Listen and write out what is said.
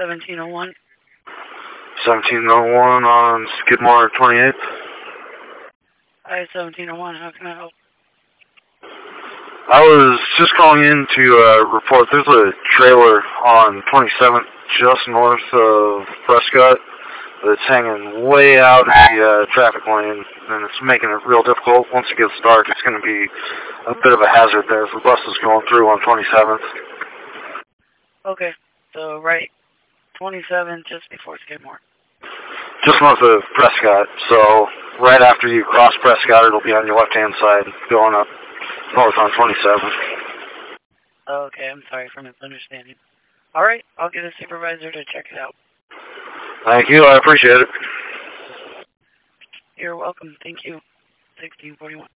1701. 1701 on Skidmore 28th. Hi, 1701. How can I help? I was just calling in to report there's a trailer on 27th just north of Prescott that's hanging way out in the traffic lane, and it's making it real difficult. Once it gets dark, it's going to be a bit of a hazard there for buses going through on 27th. Okay, so right, 27 just before Skidmore. Just north of Prescott, so right after you cross Prescott, it'll be on your left-hand side going up north on 27th. Okay, I'm sorry for misunderstanding. All right, I'll get a supervisor to check it out. Thank you, I appreciate it. You're welcome. Thank you. 1641.